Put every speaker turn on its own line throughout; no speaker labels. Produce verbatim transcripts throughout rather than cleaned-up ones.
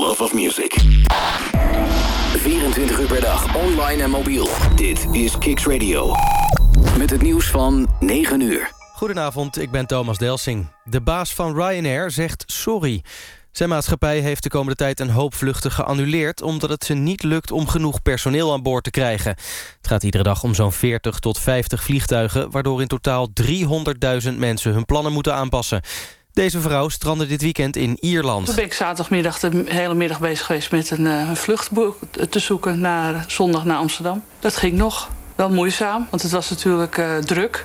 love of music. vierentwintig uur per dag, online en mobiel. Dit is Kicks Radio. Met het nieuws van negen uur.
Goedenavond, ik ben Thomas Delsing. De baas van Ryanair zegt sorry. Zijn maatschappij heeft de komende tijd een hoop vluchten geannuleerd, omdat het ze niet lukt om genoeg personeel aan boord te krijgen. Het gaat iedere dag om zo'n veertig tot vijftig vliegtuigen, waardoor in totaal driehonderdduizend mensen hun plannen moeten aanpassen. Deze vrouw strandde dit weekend in Ierland.
Toen ben ik zaterdagmiddag de hele middag bezig geweest met een uh, vluchtboek te zoeken naar zondag naar Amsterdam. Dat ging nog. Wel moeizaam, want het was natuurlijk uh, druk.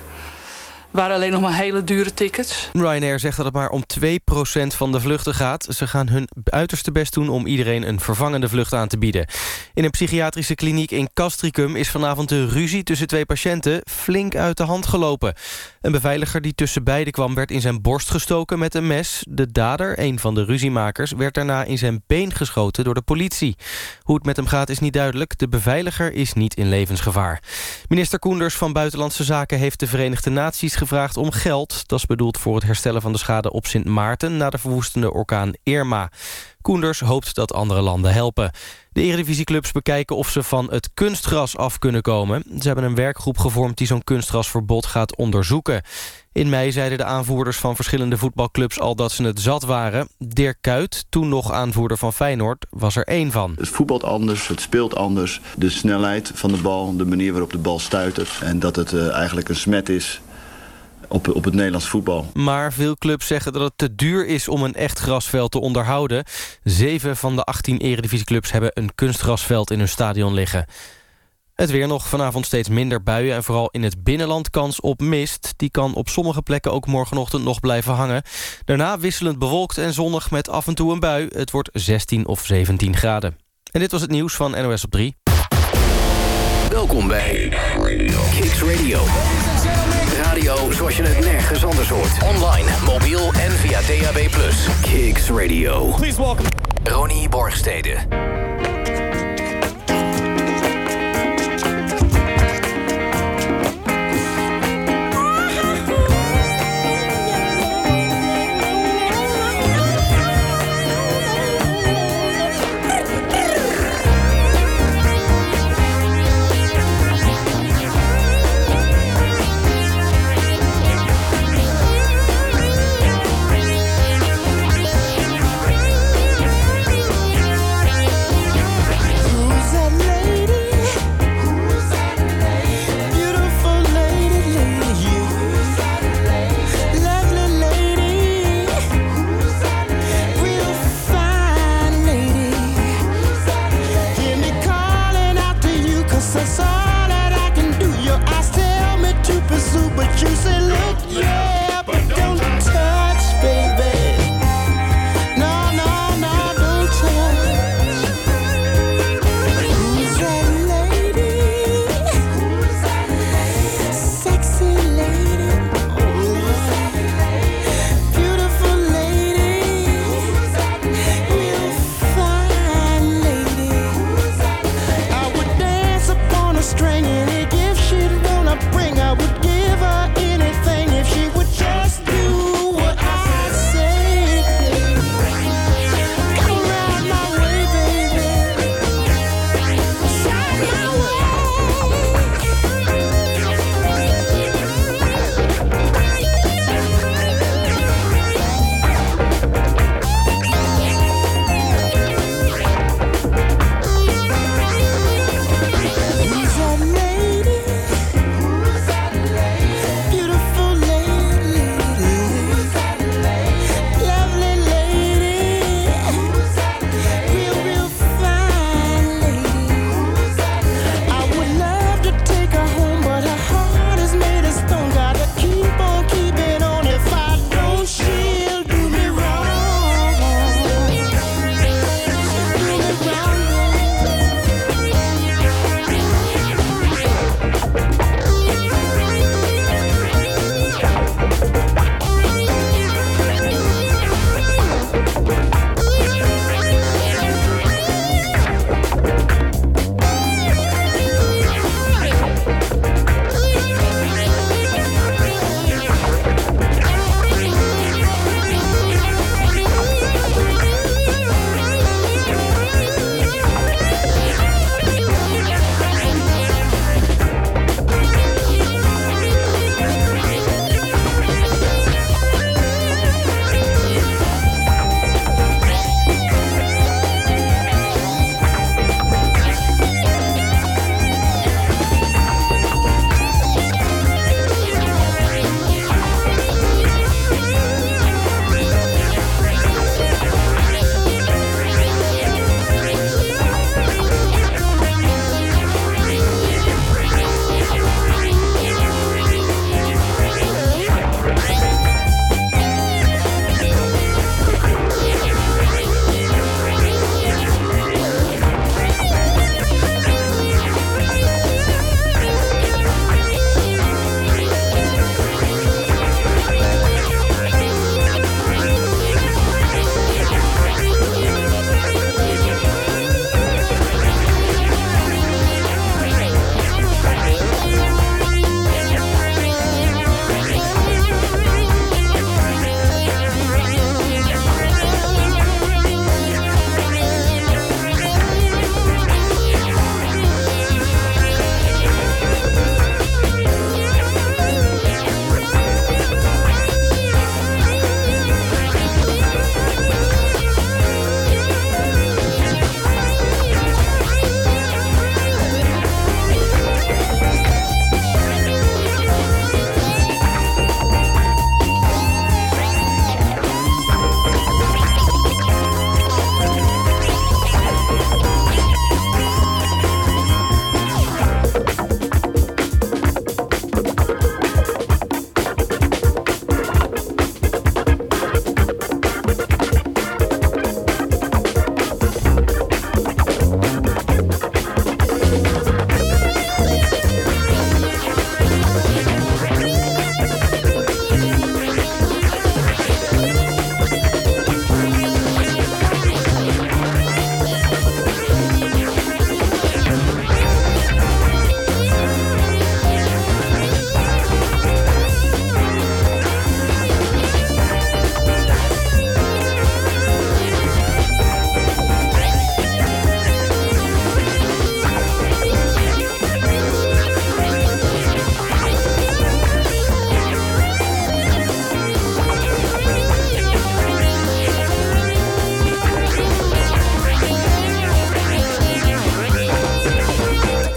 Er waren alleen nog maar hele dure tickets.
Ryanair zegt dat het maar om twee procent van de vluchten gaat. Ze gaan hun uiterste best doen om iedereen een vervangende vlucht aan te bieden. In een psychiatrische kliniek in Castricum is vanavond de ruzie tussen twee patiënten flink uit de hand gelopen. Een beveiliger die tussen beiden kwam werd in zijn borst gestoken met een mes. De dader, een van de ruziemakers, werd daarna in zijn been geschoten door de politie. Hoe het met hem gaat is niet duidelijk. De beveiliger is niet in levensgevaar. Minister Koenders van Buitenlandse Zaken heeft de Verenigde Naties gevraagd om geld. Dat is bedoeld voor het herstellen van de schade op Sint Maarten na de verwoestende orkaan Irma. Koenders hoopt dat andere landen helpen. De eredivisieclubs bekijken of ze van het kunstgras af kunnen komen. Ze hebben een werkgroep gevormd die zo'n kunstgrasverbod gaat onderzoeken. In mei zeiden de aanvoerders van verschillende voetbalclubs al dat ze het zat waren. Dirk Kuyt, toen nog aanvoerder van Feyenoord, was er één van.
Het voetbalt anders, het speelt anders. De snelheid van de bal, de manier waarop de bal stuitert. En dat het uh, eigenlijk een smet is Op, op het Nederlands voetbal.
Maar veel clubs zeggen dat het te duur is om een echt grasveld te onderhouden. Zeven van de achttien eredivisieclubs hebben een kunstgrasveld in hun stadion liggen. Het weer nog, vanavond steeds minder buien en vooral in het binnenland kans op mist. Die kan op sommige plekken ook morgenochtend nog blijven hangen. Daarna wisselend bewolkt en zonnig met af en toe een bui. Het wordt zestien of zeventien graden. En dit was het nieuws van N O S op drie.
Welkom bij Kicks Radio. Radio zoals je het nergens anders hoort. Online, mobiel en via D A B plus. Kicks Radio.
Please welcome
Ronnie Borgstede.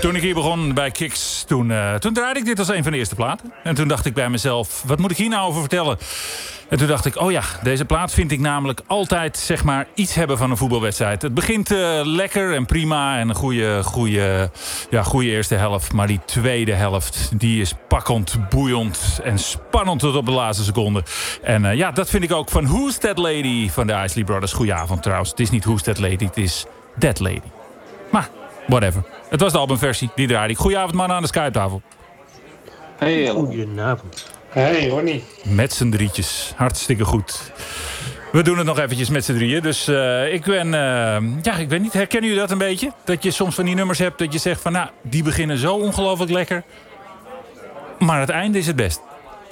Toen ik hier begon bij Kicks, toen, uh, toen draaide ik dit als een van de eerste platen. En toen dacht ik bij mezelf, wat moet ik hier nou over vertellen? En toen dacht ik, oh ja, deze plaat vind ik namelijk altijd, zeg maar, iets hebben van een voetbalwedstrijd. Het begint uh, lekker en prima en een goede, goede, ja, goede eerste helft. Maar die tweede helft, die is pakkend, boeiend en spannend tot op de laatste seconde. En uh, ja, dat vind ik ook van Who's That Lady van de Isley Brothers. Goedenavond trouwens. Het is niet Who's That Lady, het is That Lady. Maar, whatever. Het was de albumversie, die draaide ik. Goedenavond mannen aan de Skype-tafel.
Hey, goedenavond.
Hey, Ronnie.
Met z'n drietjes. Hartstikke goed. We doen het nog eventjes met z'n drieën. Dus uh, ik ben... Uh, ja, ik weet niet. Herkennen jullie dat een beetje? Dat je soms van die nummers hebt dat je zegt van... Nou, die beginnen zo ongelooflijk lekker. Maar het einde is het best.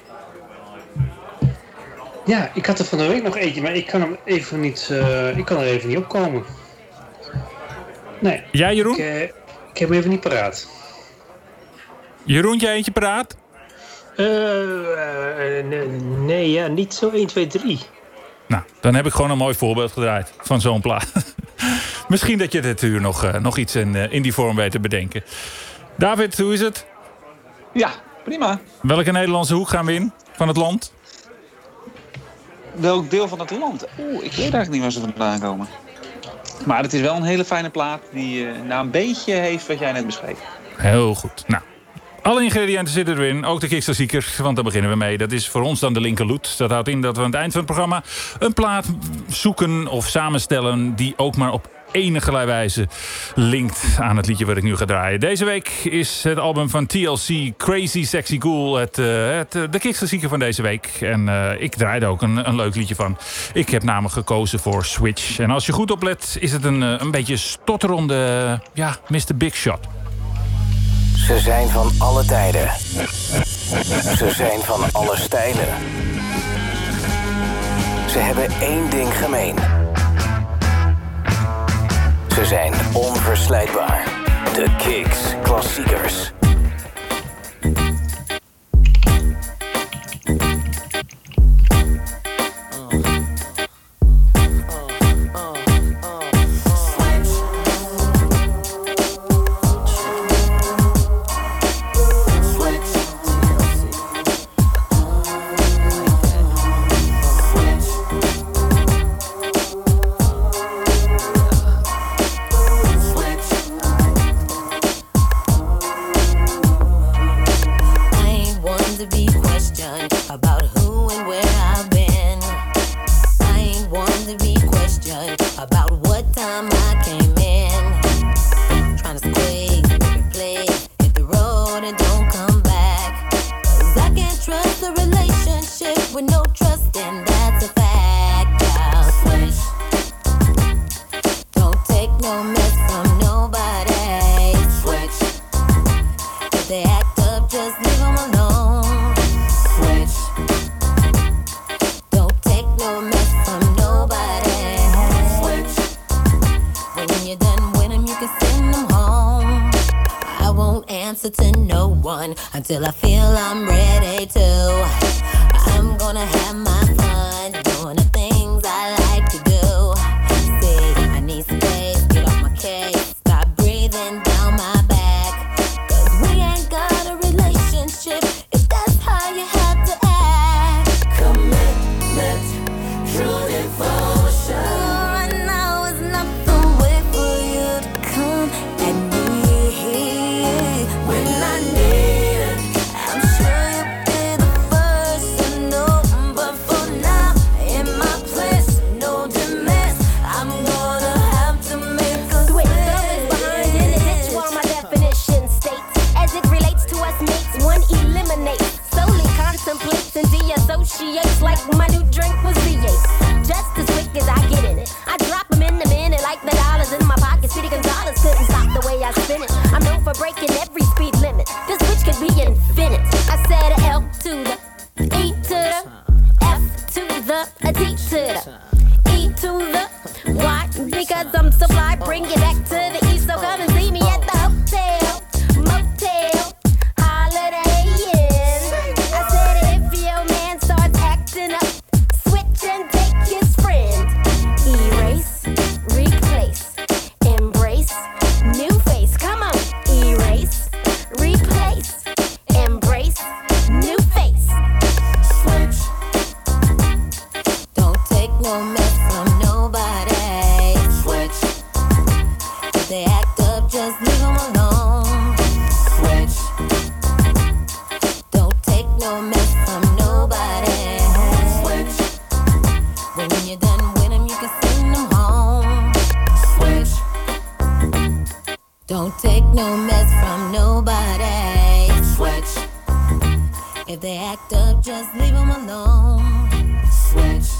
Ja, ik had er van de week nog eentje, maar ik kan hem even niet... Uh, ik kan er even niet opkomen. Nee.
Jij, Jeroen?
Ik, uh, ik heb hem even niet paraat.
Jeroen, jij eentje paraat?
Uh, uh, nee, nee, ja, niet zo één, twee, drie.
Nou, dan heb ik gewoon een mooi voorbeeld gedraaid van zo'n plaat. Misschien dat je dit uur nog, uh, nog iets in, uh, in die vorm weet te bedenken. David, hoe is het?
Ja, prima.
Welke Nederlandse hoek gaan we in van het land?
Welk deel van het land? Oeh, ik weet eigenlijk niet waar ze vandaan komen. Maar het is wel een hele fijne plaat die uh, nou een beetje heeft wat jij net beschreef.
Heel goed. Nou, alle ingrediënten zitten erin. Ook de Kickstarter, want daar beginnen we mee. Dat is voor ons dan de linkerloet. Dat houdt in dat we aan het eind van het programma een plaat zoeken of samenstellen die ook maar op enige wijze linkt aan het liedje wat ik nu ga draaien. Deze week is het album van T L C, Crazy Sexy Cool, het, uh, het, uh, de Kickstarter van deze week. En uh, ik draaide ook een, een leuk liedje van. Ik heb namelijk gekozen voor Switch. En als je goed oplet, is het een, een beetje stotterende, ja, mister Big Shot.
Ze zijn van alle tijden. Ze zijn van alle stijlen. Ze hebben één ding gemeen. Ze zijn onverslijtbaar. De Kicks Klassiekers.
Until I feel I'm ready to. I'm gonna have my fun doing the things I like to do. See, I need space, get off my case, stop breathing down my back. Cause we ain't got a relationship if that's how you have to act. Commitment, true devotion. Right now is not the way for you to come and me when I need. Associates like my new drink was V eight. Just as quick as I get in it, I drop them in the minute like the dollars in my pocket. City Gonzalez couldn't stop the way I spin it. I'm known for breaking every speed limit. This switch could be infinite. I said a L to the E to the F to the a T to the E to the Y. Because I'm so fly, bring it back to the East. So come and see me at the hotel, motel, Holiday Inn. I said if your man starts acting up, switch and take his friend. Erase, replace, embrace, new face. Come on, erase. Don't take no mess from nobody. Switch. If they act up, just leave them alone. Switch.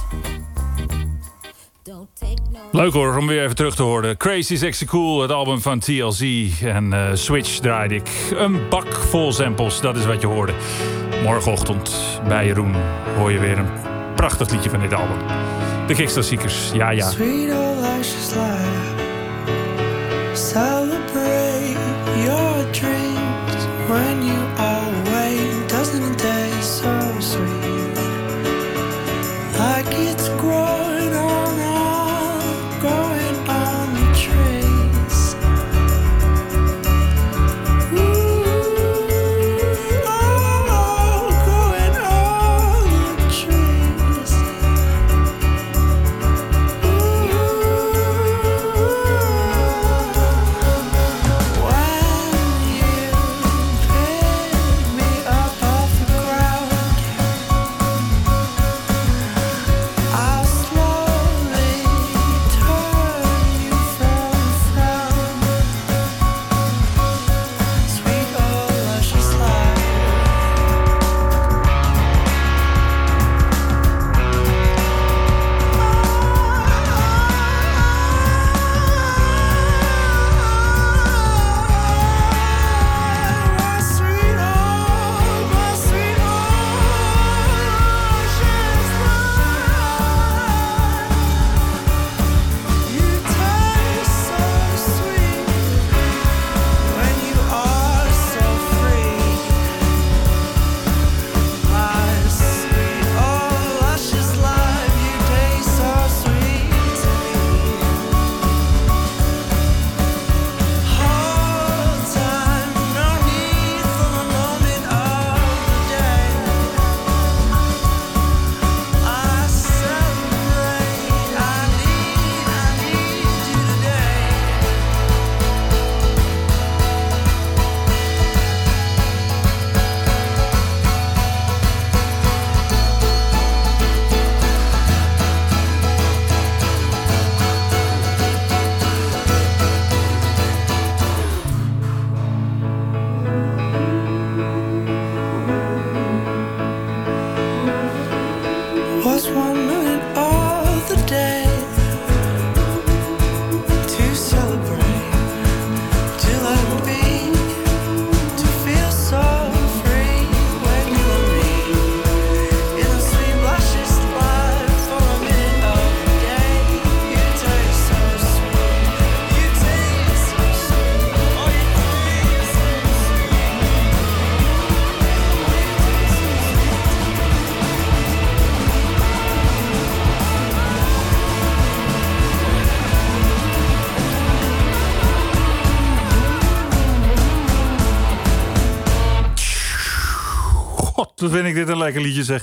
Don't take no...
Leuk hoor, om weer even terug te horen. Crazy Sexy Cool, het album van T L C. En uh, Switch draaide ik. Een bak vol samples, dat is wat je hoorde. Morgenochtend bij Jeroen hoor je weer een prachtig liedje van dit album. De Kickstars-ziekers, ja ja.
Sweet old luscious life. Celebrate your dreams when you are away. Doesn't a day so sweet? Like it's growing on up, growing on the trees. Ooh, oh, growing on the trees.
Dat vind ik dit een lekker liedje, zeg.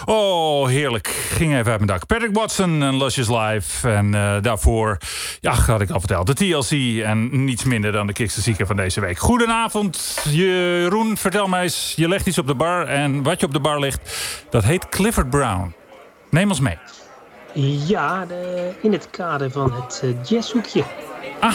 Oh, heerlijk. Ging even uit mijn dak. Patrick Watson en Luscious Life. En uh, daarvoor, ja, had ik al verteld, de T L C. En niets minder dan de Kickstars-zieker van deze week. Goedenavond, Jeroen. Vertel mij eens, je legt iets op de bar. En wat je op de bar legt, dat heet Clifford Brown. Neem ons mee.
Ja, de, in het kader van het uh, jazzhoekje.
Ah.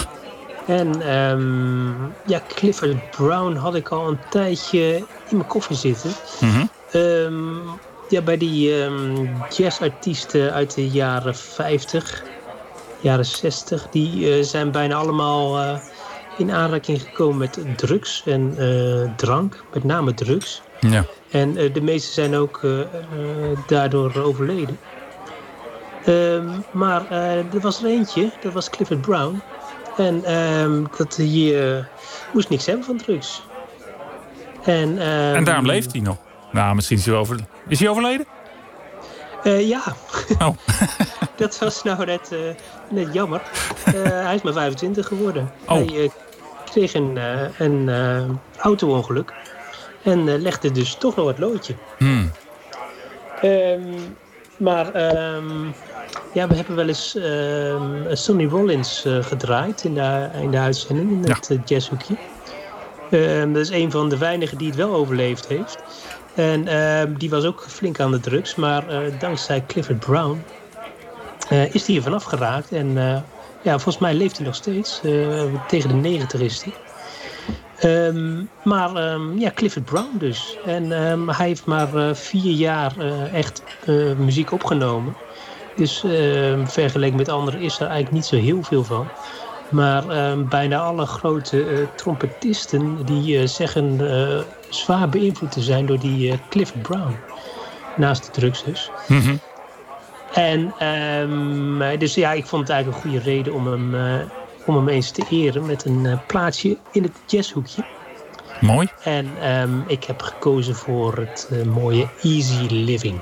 En um, ja, Clifford Brown had ik al een tijdje in mijn koffer zitten.
Mm-hmm.
Um, ja, bij die um, jazzartiesten uit de jaren vijftig, jaren zestig... die uh, zijn bijna allemaal uh, in aanraking gekomen met drugs en uh, drank. Met name drugs.
Ja.
En uh, de meeste zijn ook uh, uh, daardoor overleden. Um, maar uh, er was er eentje, dat was Clifford Brown. En um, dat hij uh, moest niks hebben van drugs. En, um,
en daarom leeft hij nog. Nou, misschien is hij over... Is hij overleden?
Uh, ja.
Oh.
Dat was nou net, uh, net jammer. Uh, hij is maar vijfentwintig geworden.
Oh.
Hij uh, kreeg een, uh, een uh, auto-ongeluk. En uh, legde dus toch nog het loodje.
Hmm.
Um, maar... Um, Ja, we hebben wel eens uh, Sonny Rollins uh, gedraaid in de, in de uitzending, in het ja. uh, jazzhoekje. Uh, dat is een van de weinigen die het wel overleefd heeft. En uh, die was ook flink aan de drugs, maar uh, dankzij Clifford Brown uh, is hij er vanaf geraakt. En uh, ja, volgens mij leeft hij nog steeds. Uh, tegen de negentig is hij. Um, maar um, ja, Clifford Brown dus. En um, hij heeft maar uh, vier jaar uh, echt uh, muziek opgenomen. Dus uh, vergeleken met anderen is er eigenlijk niet zo heel veel van. Maar uh, bijna alle grote uh, trompetisten die uh, zeggen uh, zwaar beïnvloed te zijn door die uh, Clifford Brown. Naast de drugs dus.
Mm-hmm.
En um, dus ja, ik vond het eigenlijk een goede reden om hem, uh, om hem eens te eren met een uh, plaatsje in het jazzhoekje.
Mooi.
En um, ik heb gekozen voor het uh, mooie Easy Living.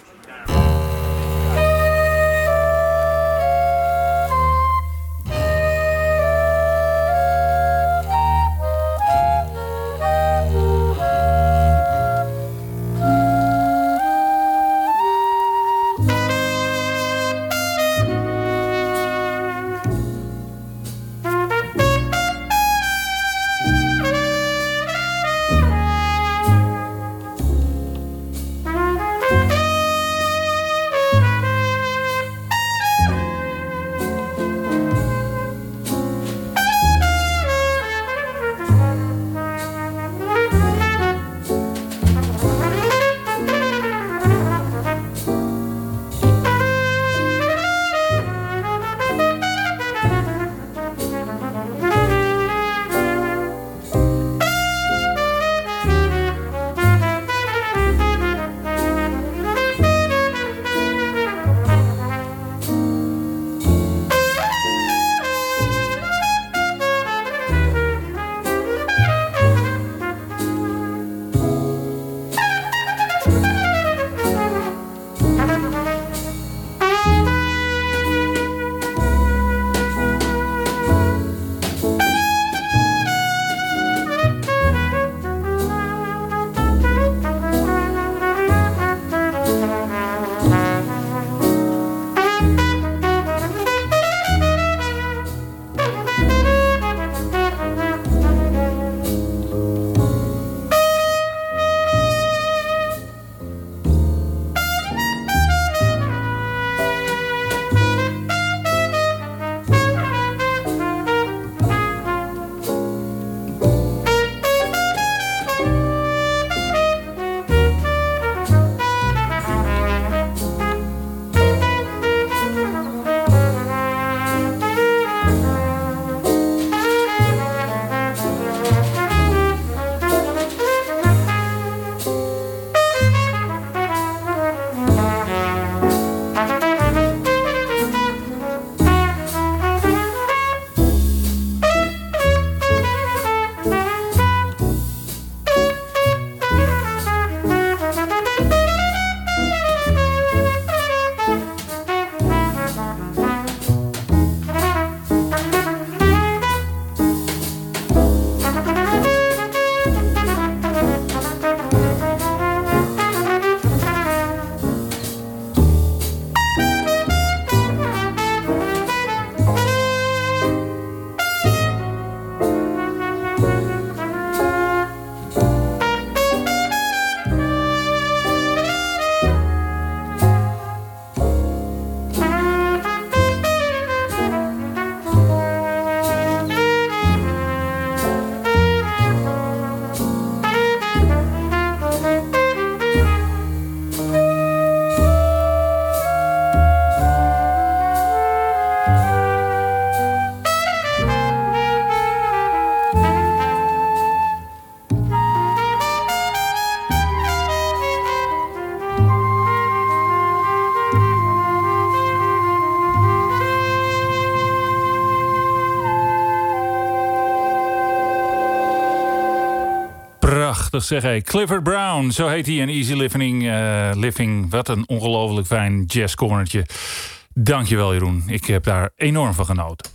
Prachtig zeg hé. Clifford Brown, zo heet hij. En Easy Living, uh, Living. Wat een ongelooflijk fijn jazzcornertje. Dankjewel Jeroen. Ik heb daar enorm van genoten.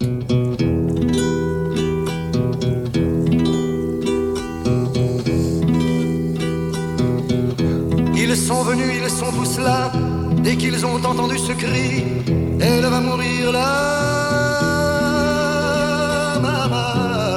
Ils sont venus, ils sont tous là. Dès qu'ils ont entendu ce cri, elle va mourir là, maman.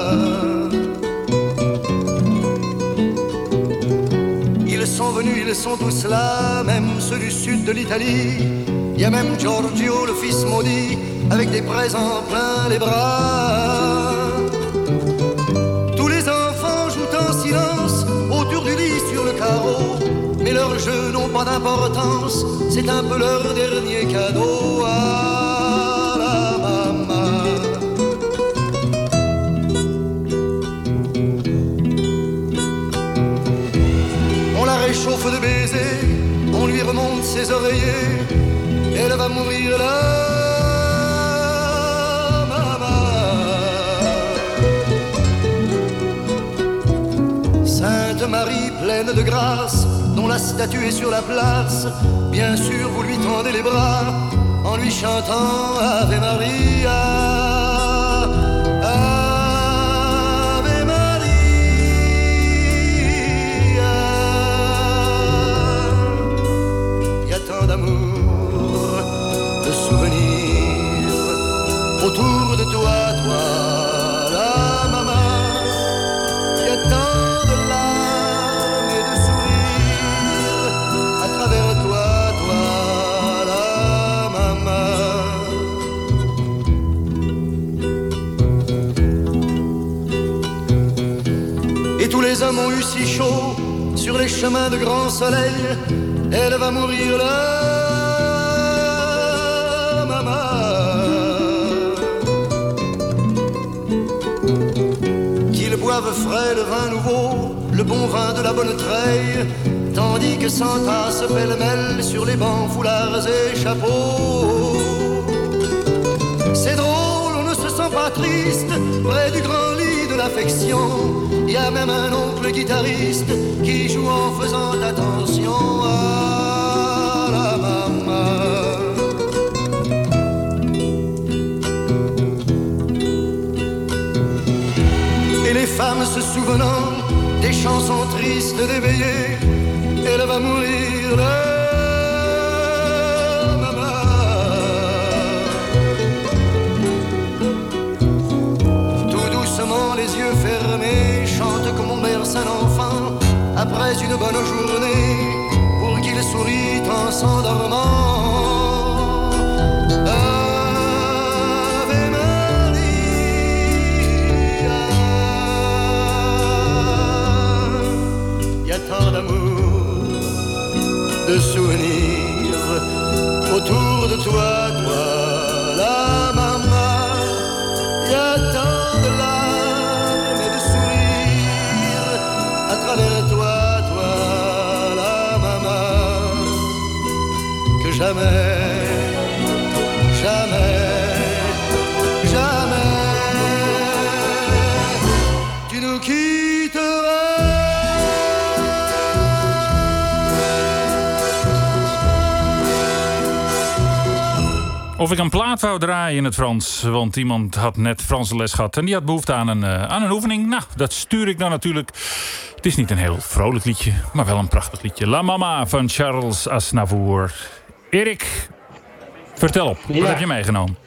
Ils sont venus, ils sont tous là, même ceux du sud de l'Italie. Il y a même Giorgio, le fils maudit, avec des présents plein les bras. Tous les enfants jouent en silence autour du lit sur le carreau, mais leurs jeux n'ont pas d'importance, c'est un peu leur dernier cadeau à la maman. On la réchauffe de baisers, on lui remonte ses oreillers, elle va mourir là, maman. Sainte Marie pleine de grâce, dont la statue est sur la place, bien sûr vous lui tendez les bras en lui chantant Ave Maria, Ave Maria. Il y a tant d'amour, de souvenirs autour de toi, toi, la maman. Il y a tant de larmes et de sourires à travers toi, toi, la maman. Et tous les hommes ont eu si chaud sur les chemins de grand soleil, elle va mourir là, maman. Qu'ils boivent frais le vin nouveau, le bon vin de la bonne treille, tandis que s'entassent pêle-mêle sur les bancs, foulards et chapeaux. C'est drôle, on ne se sent pas triste près du grand lit de l'affection. Il y a même un oncle guitariste qui joue en faisant attention à la maman. Et les femmes se souvenant des chansons tristes d'éveillé, elle va mourir là, maman. Tout doucement, les yeux fermés, chante comme on berce un enfant après une bonne journée, pour qu'il sourit en s'endormant. Ave Maria. Il y a tant d'amour, de souvenirs autour de toi, toi, la maman. Il y a tant de larmes et de sourires à travers toi, toi, la maman, que jamais, jamais, jamais tu nous quitteras.
Of ik een plaat wou draaien in het Frans. Want iemand had net Franse les gehad. En die had behoefte aan een, uh, aan een oefening. Nou, dat stuur ik dan natuurlijk. Het is niet een heel vrolijk liedje. Maar wel een prachtig liedje. La Mama van Charles Aznavour. Erik, vertel op. Wat
Ja.
heb je meegenomen?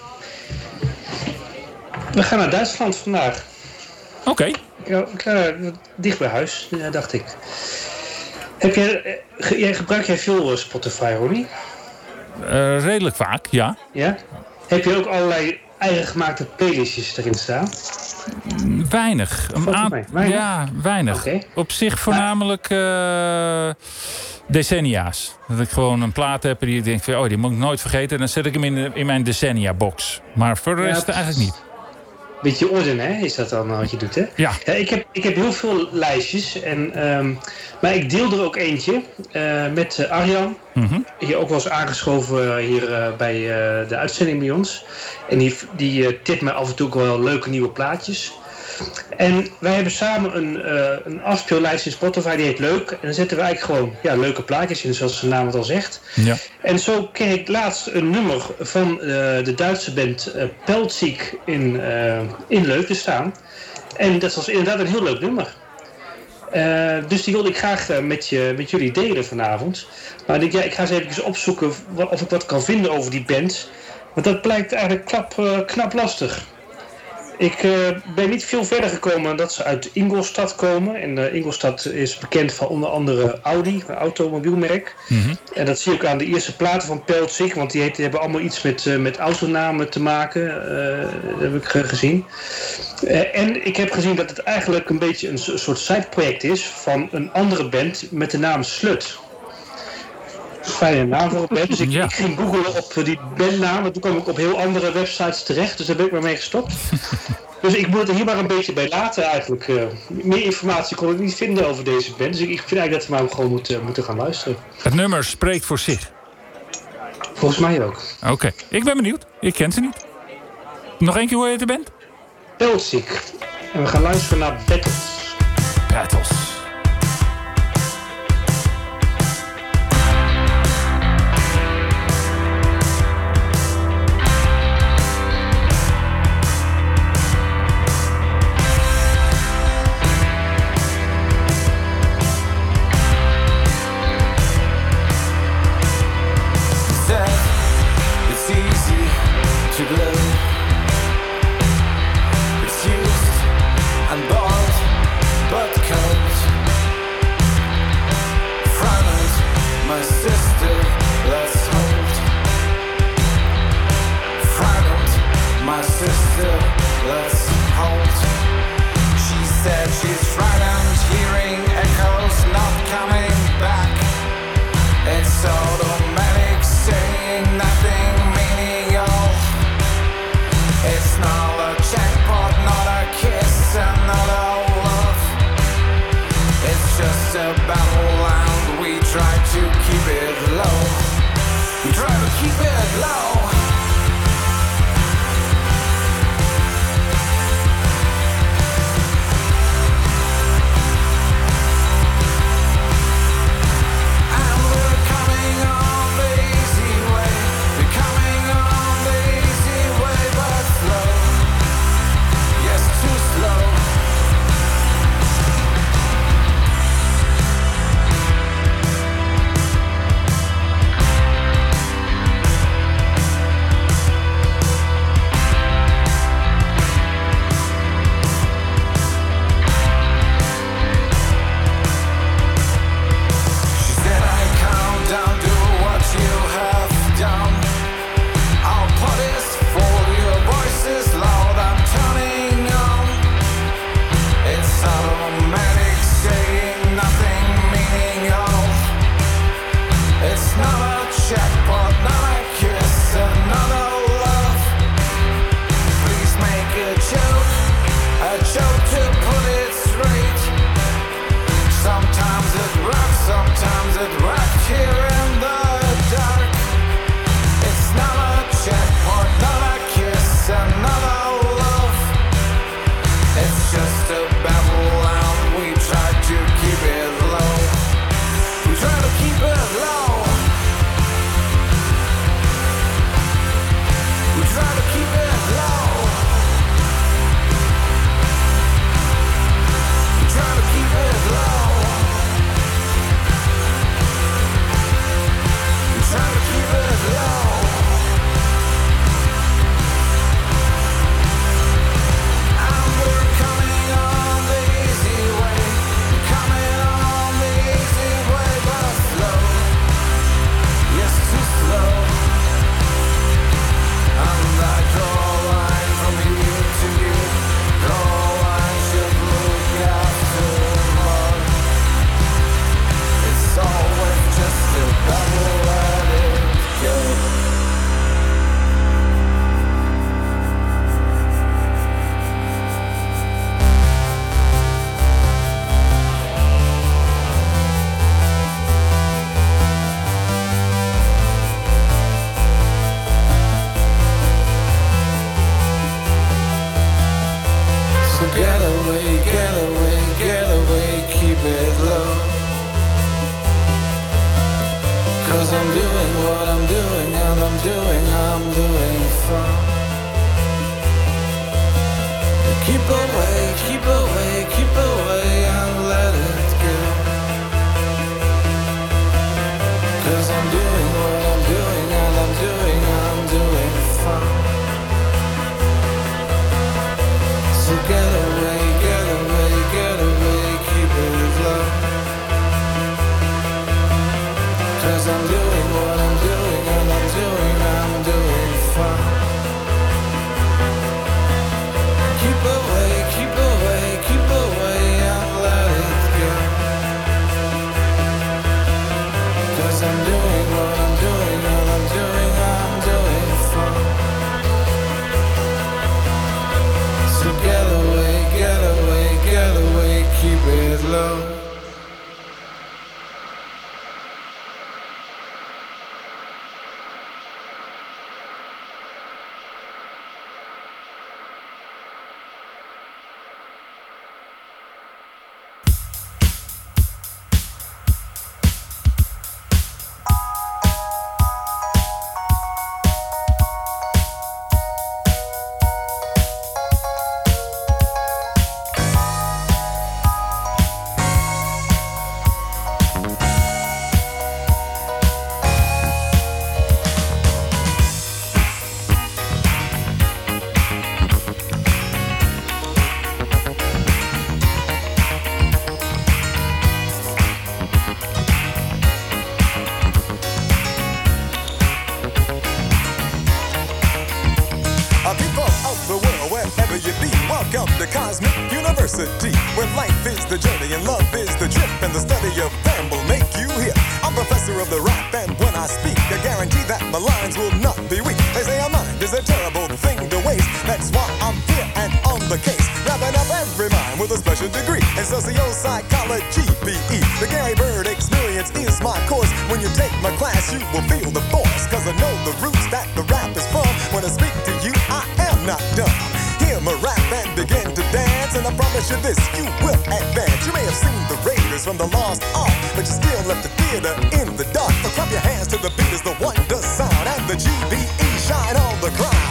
We gaan naar Duitsland vandaag.
Oké. Okay.
Ja, dicht bij huis, dacht ik. Heb jij, jij, gebruik jij veel Spotify, Ronnie?
Uh, redelijk vaak, ja.
Ja? Heb je ook allerlei eigen gemaakte playlistjes erin staan?
Weinig. Een aan... weinig. Ja, weinig. Okay. Op zich voornamelijk uh, decennia's. Dat ik gewoon een plaat heb die ik denk van, oh, die moet ik nooit vergeten. En dan zet ik hem in, in mijn decennia-box. Maar voor de rest ja, eigenlijk niet.
Beetje orde, hè? Is dat dan wat je doet, hè?
Ja.
ja ik, heb, ik heb heel veel lijstjes. En, um, maar ik deel er ook eentje uh, met uh, Arjan. Mm-hmm. Die ook wel eens aangeschoven hier uh, bij uh, de uitzending bij ons. En die, die uh, tipt me af en toe ook wel leuke nieuwe plaatjes. En wij hebben samen een, uh, een afspeellijst in Spotify, die heet Leuk. En dan zetten we eigenlijk gewoon ja, leuke plaatjes in, zoals de naam het al zegt.
Ja.
En zo kreeg ik laatst een nummer van uh, de Duitse band uh, Peltziek in, uh, in Leuk te staan. En dat was inderdaad een heel leuk nummer. Uh, dus die wilde ik graag uh, met, je, met jullie delen vanavond. Maar ik denk, ja, ik ga eens even opzoeken wat, of ik wat kan vinden over die band. Want dat blijkt eigenlijk knap, uh, knap lastig. Ik uh, ben niet veel verder gekomen dan dat ze uit Ingolstadt komen. En uh, Ingolstadt is bekend van onder andere Audi, een automobielmerk. Mm-hmm. En dat zie ik aan de eerste platen van Peltzig, want die, heet, die hebben allemaal iets met, uh, met autonamen te maken. Uh, dat heb ik uh, gezien. Uh, en ik heb gezien dat het eigenlijk een beetje een soort sideproject is van een andere band met de naam Slut. Fijne naam voor een band. Dus ik, ja. ik ging googlen op die bandnaam. En toen kwam ik op heel andere websites terecht. Dus daar ben ik maar mee gestopt. Dus ik moet het hier maar een beetje bij laten eigenlijk. Uh, meer informatie kon ik niet vinden over deze band. Dus ik, ik vind eigenlijk dat we maar gewoon moeten, moeten gaan luisteren.
Het nummer spreekt voor zich.
Volgens mij ook.
Oké, okay. Ik ben benieuwd. Ik ken ze niet. Nog één keer hoe je de band?
Peltzig. En we gaan luisteren naar Battles.
Battles.
get away, get away, get away, keep it low. 'Cause I'm doing what I'm doing and I'm doing, I'm doing fine. Keep away, keep away, keep away and let it go. 'Cause I'm doing what I'm doing and I'm doing, I'm doing fine. So get away, get away, get away, keep it low.
Where life is the journey and love is the trip, and the study of them will make you hear. I'm professor of the rap, and when I speak, I guarantee that my lines will not be weak. They say a mind is a terrible thing to waste. That's why I'm here and on the case, wrapping up every mind with a special degree in socio-psychology, B E. The Gary Bird experience is my course. When you take my class, you will feel the force, 'cause I know the roots that the rap is from. When I speak to you, I am not dumb. Hear my rap and begin to dance, and I promise you this, you will advance. You may have seen the Raiders from the Lost Ark, but you still left the theater in the dark. So clap your hands to the beat as the wonder sound, and the G B E shine on the crowd.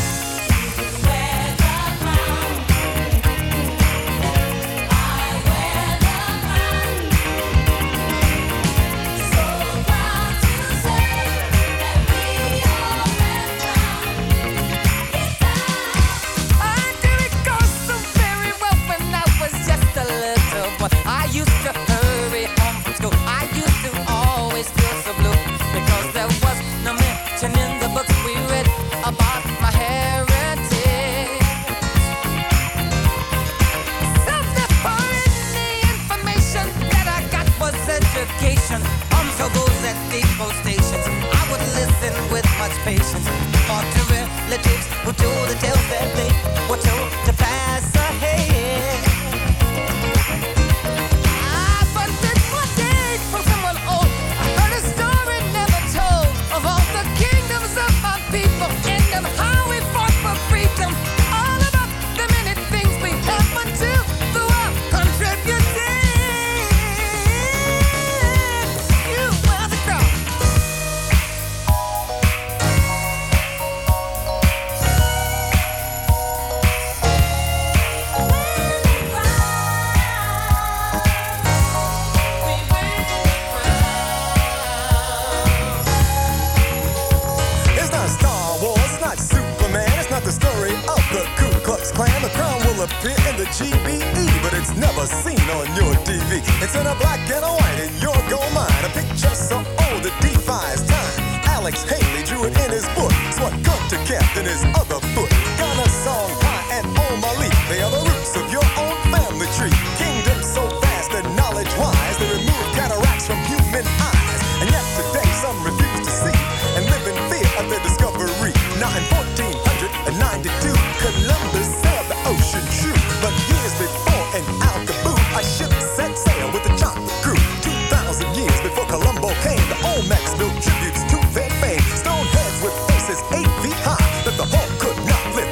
Patience, or to relatives who told the tales that they were told to pass ahead. I but did one day from someone old. I heard a story never told of all the kingdoms of my people and of how we fought for freedom. All about the many things we have until the world contributed. You were the crowd.
Appear in the G B E, but it's never seen on your T V. It's in a black and a white and your gold mine. A picture so old it defies time. Alex Haley drew it in his book. It's what Gunter kept in his other foot. Ghana song, Pie and Omali. They are the roots of your own family tree. Kingdom so vast and knowledge wise, they remove cataracts from human eyes. And yet today some refuse to see and live in fear of their discovery. Now in fourteen ninety-two, Columbus sailed the ocean true. But years before in Alcaboo, a ship set sail with the chocolate crew. Two thousand years before Columbo came, the Olmecs built tributes to their fame. Stone heads with faces eight feet high that the hawk could not lift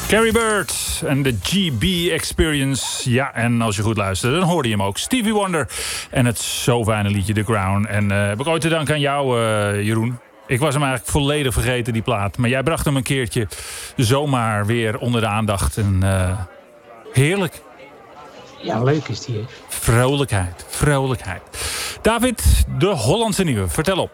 Carrie Bird en de G B Experience. Ja, en als je goed luistert, dan hoorde je hem ook. Stevie Wonder en het zo fijne liedje The Crown. En uh, heb ik ooit te danken aan jou, uh, Jeroen. Ik was hem eigenlijk volledig vergeten, die plaat. Maar jij bracht hem een keertje zomaar weer onder de aandacht. En uh, heerlijk.
Ja, leuk is die, hè?
Vrolijkheid, vrolijkheid. David, de Hollandse nieuwe. Vertel op.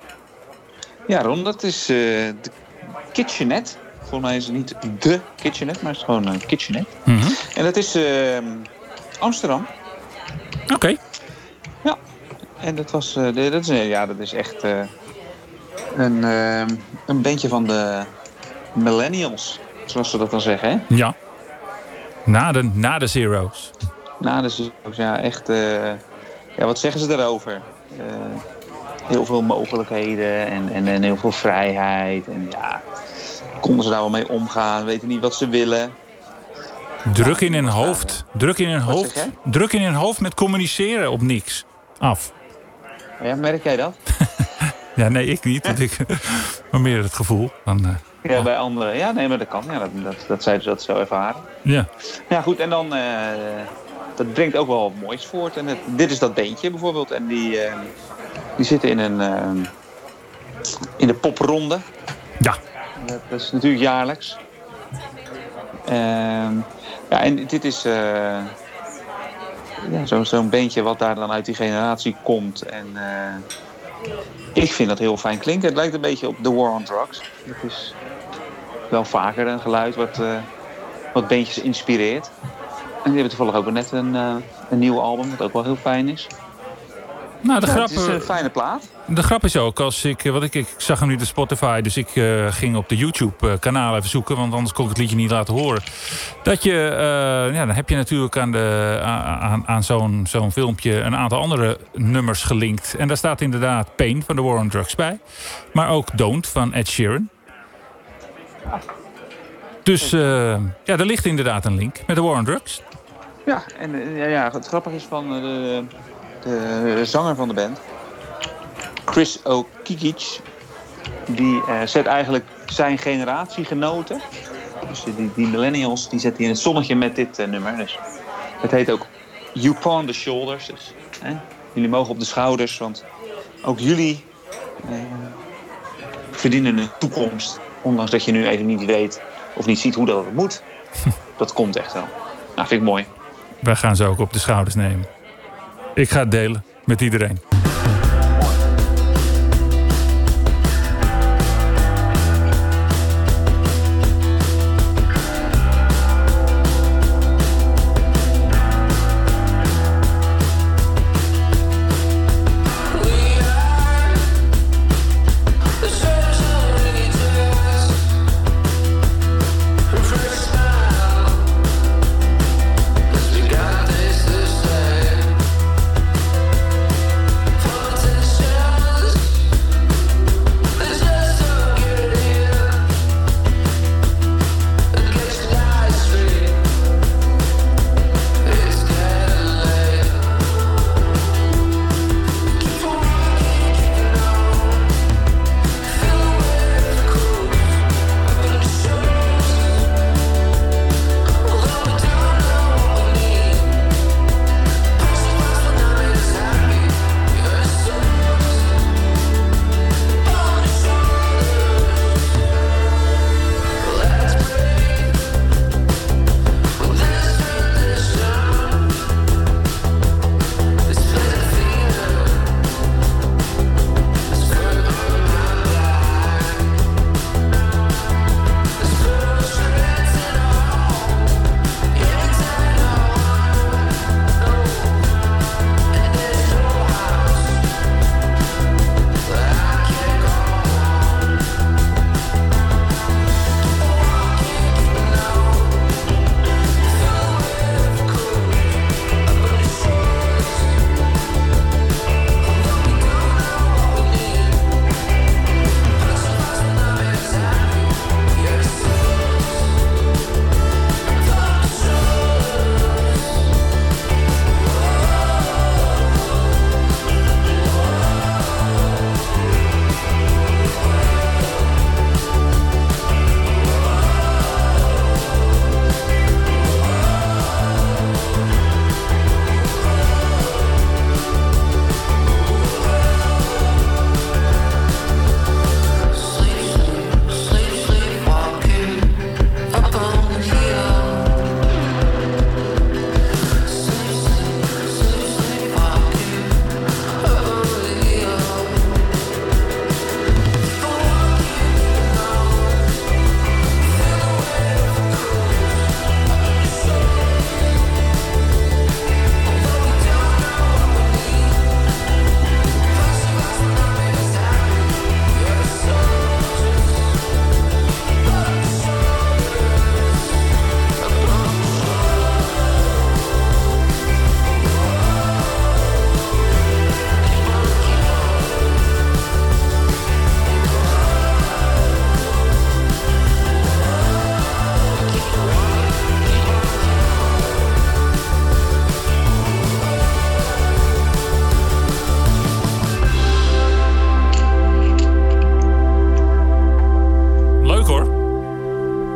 Ja, Ron, dat is uh, de Kitchenette. Volgens mij is het niet de Kitchenette, maar het is gewoon een Kitchenette.
Mm-hmm.
En dat is uh, Amsterdam.
Oké. Okay.
Ja. En dat was, uh, de, dat is, ja, dat is echt uh, een, uh, een bandje van de millennials, zoals ze dat dan zeggen, hè?
Ja. Na de, na de Zero's.
Na de Zero's, ja, echt. Uh, ja, wat zeggen ze daarover? Uh, heel veel mogelijkheden en, en, en heel veel vrijheid. En ja, konden ze daar wel mee omgaan? Weten niet wat ze willen.
Druk in hun hoofd. Druk in hun hoofd. Druk in hun hoofd met communiceren op niks. Af.
Ja, merk jij dat?
Ja, nee, ik niet. Dat ik, maar meer het gevoel. Dan, uh,
ja, bij anderen. Ja, nee, maar dat kan. Ja, dat, dat, dat zij dat zo ervaren.
Ja.
Ja, goed. En dan... Uh, dat brengt ook wel wat moois voort. En het, dit is dat beentje bijvoorbeeld. En die, uh, die zitten in een... Uh, in de popronde.
Ja.
Dat, dat is natuurlijk jaarlijks. Uh, ja, en dit is... Uh, ja, zo, zo'n beentje wat daar dan uit die generatie komt. En... Uh, ik vind dat heel fijn klinken. Het lijkt een beetje op The War on Drugs. Dat is wel vaker een geluid wat, uh, wat beentjes inspireert. En die hebben toevallig ook net een, uh, een nieuw album, wat ook wel heel fijn is.
Nou, de
ja,
grap,
het is een fijne plaat.
De grap is ook, als ik, wat ik, ik zag hem nu op Spotify, dus ik uh, ging op de YouTube-kanaal even zoeken, want anders kon ik het liedje niet laten horen. Dat je, uh, ja, dan heb je natuurlijk aan, de, aan, aan zo'n, zo'n filmpje een aantal andere nummers gelinkt. En daar staat inderdaad Pain van The War on Drugs bij, maar ook Don't van Ed Sheeran. Dus uh, ja, er ligt inderdaad een link met The War on Drugs.
Ja, en uh, ja, het grappige is van de, de zanger van de band, Chris O'Kikic, die uh, zet eigenlijk zijn generatiegenoten, dus die, die millennials, die zet hij in het zonnetje met dit uh, nummer. Dus het heet ook You Pawn the Shoulders. Dus, hè? Jullie mogen op de schouders, want ook jullie uh, verdienen een toekomst. Ondanks dat je nu even niet weet of niet ziet hoe dat moet. Dat komt echt wel. Nou, vind ik mooi.
Wij gaan ze ook op de schouders nemen. Ik ga het delen met iedereen.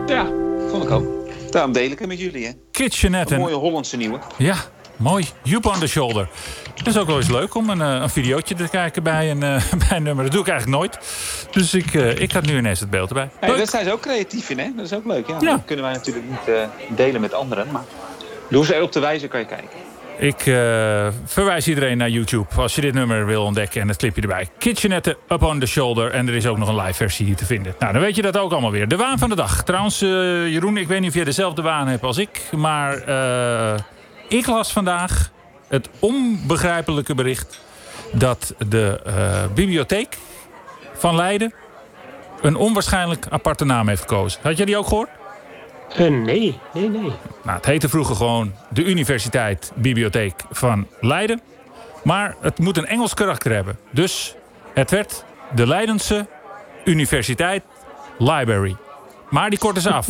Ja, vond ik ook. Daarom deel ik hem met jullie, hè.
Kitchenette.
Een mooie Hollandse nieuwe.
Ja, mooi. Joep on the shoulder. Dat is ook wel eens leuk om een, uh, een videootje te kijken bij een, uh, bij een nummer. Dat doe ik eigenlijk nooit. Dus ik, uh, ik had nu ineens het beeld erbij.
Hey, daar zijn ze ook creatief in, hè? Dat is ook leuk. Ja, ja. Dat kunnen wij natuurlijk niet uh, delen met anderen. Maar door ze erop te wijzen kan je kijken.
Ik uh, verwijs iedereen naar YouTube als je dit nummer wil ontdekken en het clipje erbij. Kitchenette, Up on the Shoulder. En er is ook nog een live versie hier te vinden. Nou, dan weet je dat ook allemaal weer. De waan van de dag. Trouwens, uh, Jeroen, ik weet niet of jij dezelfde waan hebt als ik. Maar uh, ik las vandaag het onbegrijpelijke bericht dat de uh, bibliotheek van Leiden een onwaarschijnlijk aparte naam heeft gekozen. Had jij die ook gehoord?
Uh, nee, nee, nee.
Nou, het heette vroeger gewoon de Universiteit Bibliotheek van Leiden. Maar het moet een Engels karakter hebben. Dus het werd de Leidense Universiteit Library. Maar die korten ze af.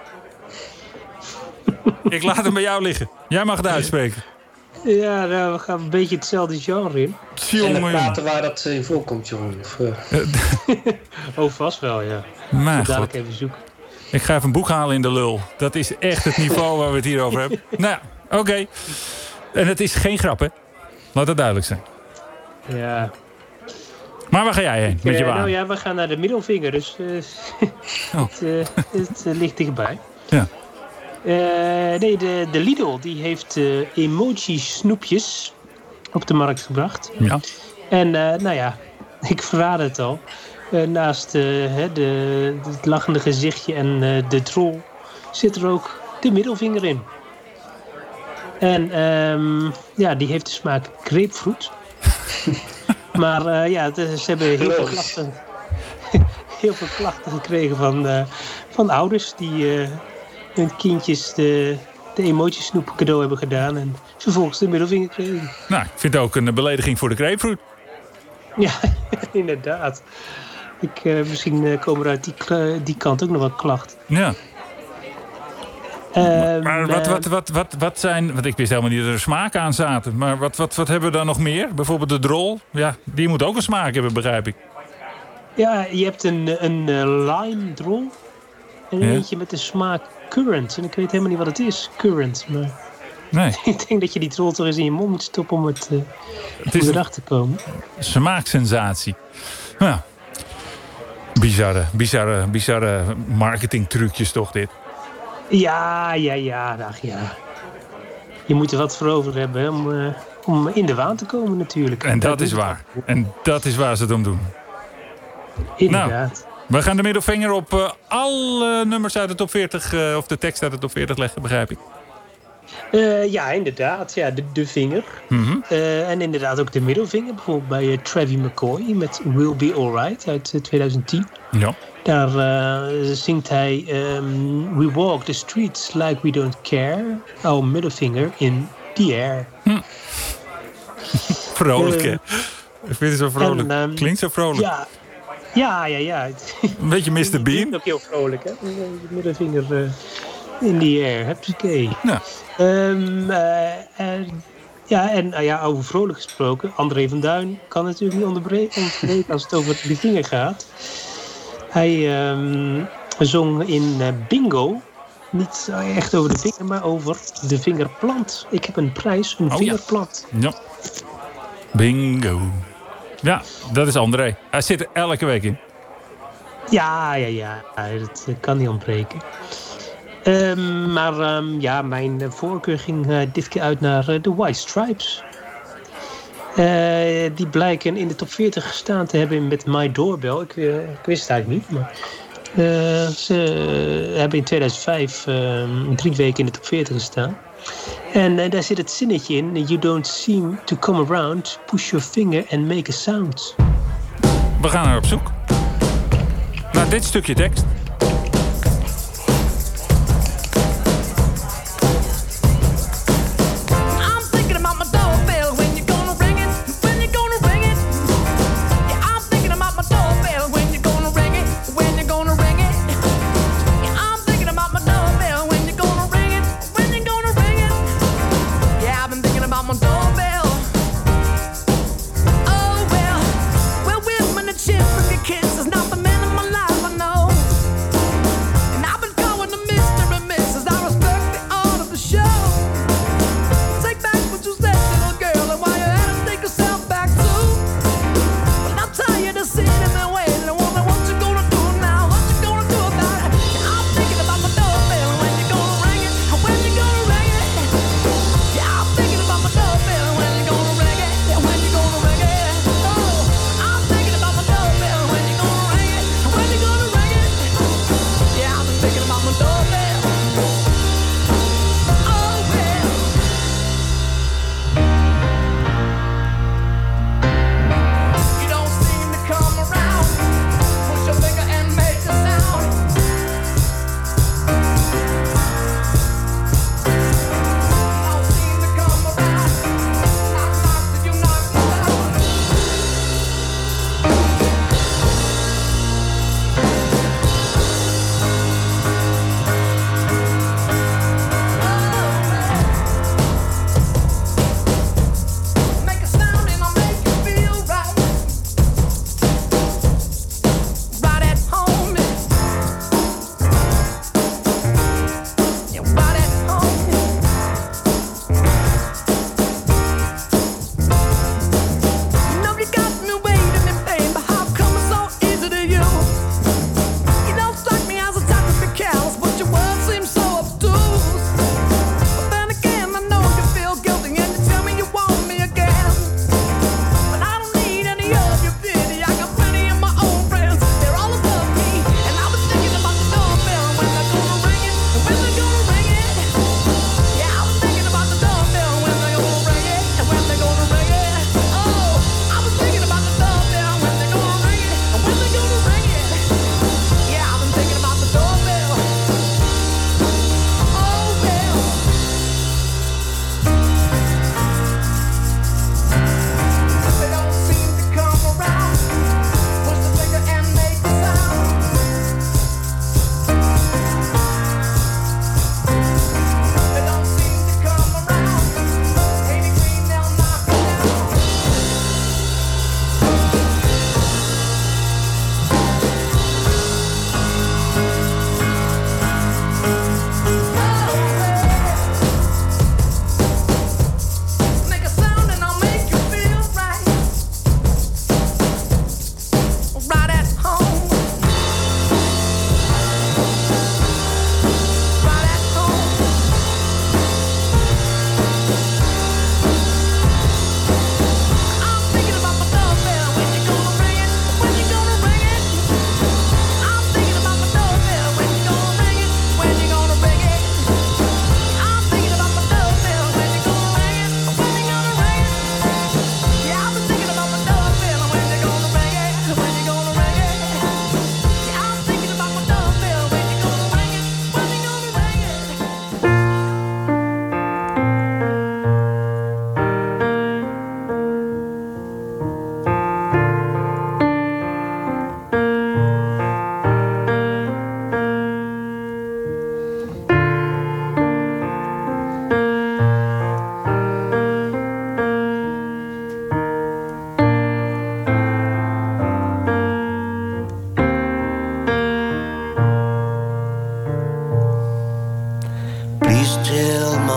Ik laat hem bij jou liggen. Jij mag het uitspreken.
Ja, nou, we gaan een beetje hetzelfde genre in.
En de platen waar dat in voorkomt, jongen. Of, uh... oh, vast wel, ja.
Maar
dadelijk even zoeken.
Ik ga even een boek halen in de lul. Dat is echt het niveau waar we het hier over hebben. Nou ja, oké. Okay. En het is geen grap, hè? Laat dat duidelijk zijn.
Ja.
Maar waar ga jij heen met je
uh,
waan?
Nou ja, we gaan naar de middelvinger. Dus uh, oh. het, uh, het uh, ligt dichtbij.
Ja.
Uh, nee, de, de Lidl die heeft uh, emoji-snoepjes op de markt gebracht.
Ja.
En uh, nou ja, ik verraad het al. Uh, naast uh, he, de, het lachende gezichtje en uh, de troll zit er ook de middelvinger in. En um, ja, die heeft de smaak grapefruit. Maar uh, ja, de, ze hebben heel veel klachten, heel veel klachten gekregen van, uh, van ouders die uh, hun kindjes de, de emoji-snoep cadeau hebben gedaan en vervolgens de middelvinger kregen.
Nou, ik vind het ook een belediging voor de grapefruit.
Ja, inderdaad. Ik, uh, misschien uh, komen er uit die, uh, die kant ook nog wat klachten.
Ja.
Uh,
maar wat, wat, wat, wat, wat zijn... Want ik wist helemaal niet dat er smaak aan zaten. Maar wat, wat, wat hebben we dan nog meer? Bijvoorbeeld de drol. Ja, die moet ook een smaak hebben, begrijp ik.
Ja, je hebt een, een uh, lime drol. En
ja.
eentje met de smaak currant. En ik weet helemaal niet wat het is, currant. Maar
nee.
Ik denk dat je die drol toch eens in je mond moet stoppen om het, uh, het is erachter te komen.
Smaaksensatie. Nou, bizarre, bizarre, bizarre marketingtrucjes toch dit.
Ja, ja, ja, ach ja. Je moet er wat voor over hebben hè, om, uh, om in de waan te komen natuurlijk.
En dat, dat is waar. En dat is waar ze het om doen.
Inderdaad.
Nou, we gaan de middelvinger op uh, alle nummers uit de top veertig... Uh, of de tekst uit de top veertig leggen, begrijp ik.
Uh, ja, inderdaad. Ja, de, de vinger.
Mm-hmm.
Uh, en inderdaad ook de middelvinger. Bijvoorbeeld bij uh, Travis McCoy met Will Be Alright uit uh, twintig tien.
Ja.
Daar uh, zingt hij... Um, we walk the streets like we don't care. Our middle finger in the air.
Hm. Vrolijk, hè? Uh, ik vind het zo vrolijk. En, um, Klinkt zo vrolijk.
Ja, ja, ja. ja.
Een beetje mister Bean.
Klinkt ook heel vrolijk, hè? De middelvinger uh, in the air. Hupsakee.
Ja.
Um, uh, en, ja, en uh, ja, over vrolijk gesproken. André van Duin kan natuurlijk niet ontbreken als het over de vinger gaat. Hij um, zong in uh, Bingo, niet echt over de vinger, maar over de vingerplant. Ik heb een prijs, een
oh,
vingerplant.
Ja. ja. Bingo. Ja, dat is André. Hij zit er elke week in.
Ja, ja, ja. Dat kan niet ontbreken. Um, maar um, ja, mijn voorkeur ging uh, dit keer uit naar uh, de White Stripes. Uh, die blijken in de top veertig gestaan te hebben met My Doorbell. Ik, uh, ik wist het eigenlijk niet, maar uh, ze hebben in tweeduizend vijf uh, drie weken in de top veertig gestaan. En uh, daar zit het zinnetje in. You don't seem to come around. Push your finger and make a sound.
We gaan er op zoek naar dit stukje tekst.
Kids is not the man in my life, I know.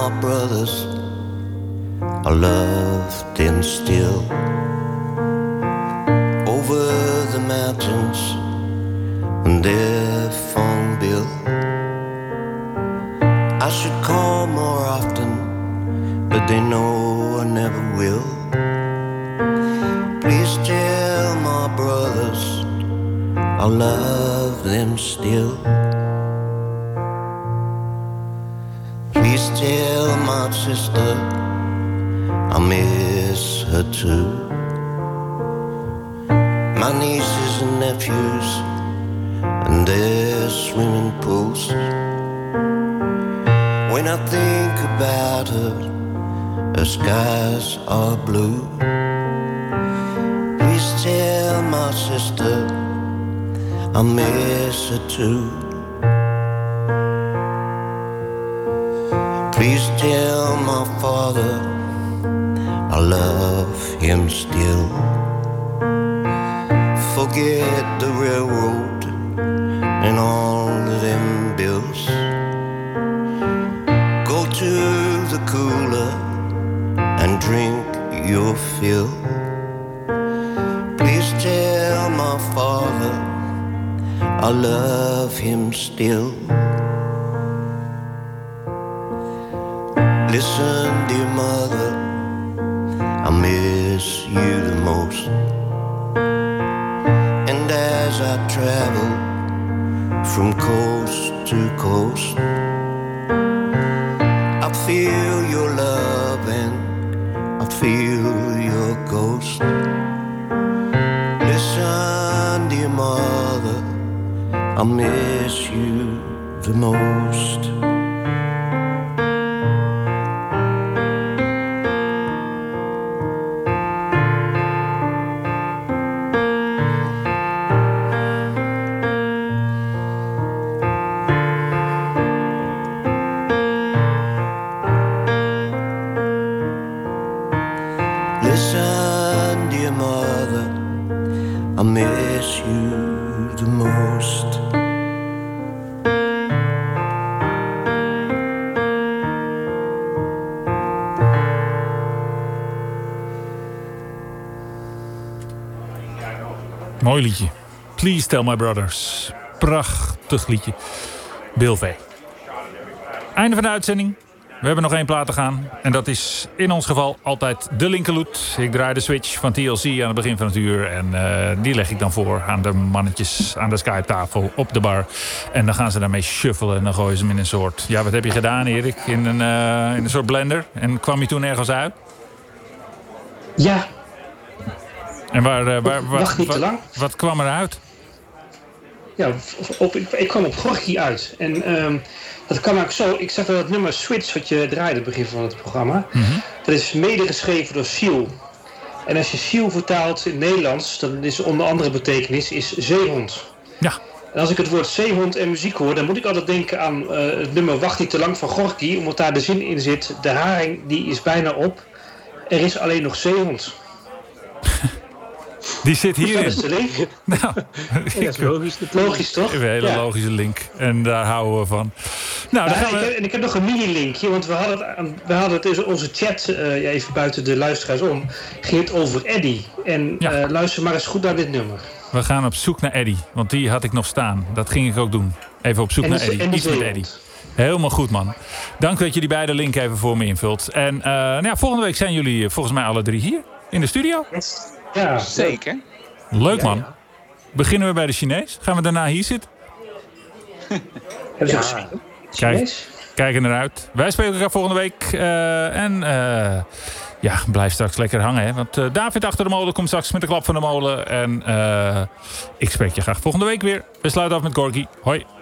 my brothers, I love them still. Over the mountains and their phone bill, I should call more often, but they know I never will. Please tell my brothers I love them still. Please tell my sister I miss her too. My nieces and nephews and their swimming pools. When I think about her, the skies are blue. Please tell my sister I miss her too. Please tell my father I love him still. Forget the railroad and all of them bills. Go to the cooler and drink your fill. Please tell my father I love him still. Listen, dear mother, I miss you the most. And as I travel from coast to coast, I feel your love and I feel your ghost. Listen, dear mother, I miss you the most. Listen, dear mother, I miss you the most.
Mooi liedje. Please Tell My Brothers. Prachtig liedje. Bill V. Einde van de uitzending. We hebben nog één plaat te gaan. En dat is in ons geval altijd de Linkerloet. Ik draai de switch van T L C aan het begin van het uur. En uh, die leg ik dan voor aan de mannetjes aan de Skype-tafel op de bar. En dan gaan ze daarmee shuffelen. En dan gooien ze hem in een soort... Ja, wat heb je gedaan, Erik? In een, uh, in een soort blender. En kwam je toen ergens uit?
Ja.
En waar, uh, waar, waar,
Wacht niet
wat,
te lang.
Wat kwam eruit?
Ja, op, ik, ik kwam op Gorky uit. En um, dat kwam ook zo. Ik zag dat het nummer Switch wat je draaide op het begin van het programma. Mm-hmm. Dat is medegeschreven door Seal. En als je Seal vertaalt in het Nederlands, dan is onder andere betekenis is zeehond.
Ja.
En als ik het woord zeehond en muziek hoor, dan moet ik altijd denken aan uh, het nummer Wacht niet te lang van Gorky. Omdat daar de zin in zit. De haring die is bijna op. Er is alleen nog zeehond.
Die zit hierin.
Dat is de link.
Nou,
ja, dat is logisch.
Logisch, toch?
Een hele
ja.
logische link. En daar houden we van. Nou, dan
ja,
gaan we...
ik heb, en ik heb nog een mini-linkje. Want we hadden het, we hadden het in onze chat, uh, even buiten de luisteraars om, ging het over Eddie. En ja. uh, luister maar eens goed naar dit nummer.
We gaan op zoek naar Eddie. Want die had ik nog staan. Dat ging ik ook doen. Even op zoek
en
naar
die,
Eddie. Iets met Eddie. Helemaal goed, man. Dank dat je die beide link even voor me invult. En uh, nou ja, volgende week zijn jullie volgens mij alle drie hier in de studio.
Ja,
zeker.
Leuk, man. Ja, ja. Beginnen we bij de Chinees? Gaan we daarna hier zitten?
Ja.
Kijk, kijken eruit. Wij spelen elkaar volgende week. Uh, en uh, ja, blijf straks lekker hangen. Hè? Want uh, David achter de molen komt straks met de klap van de molen. En uh, ik spreek je graag volgende week weer. We sluiten af met Gorky. Hoi.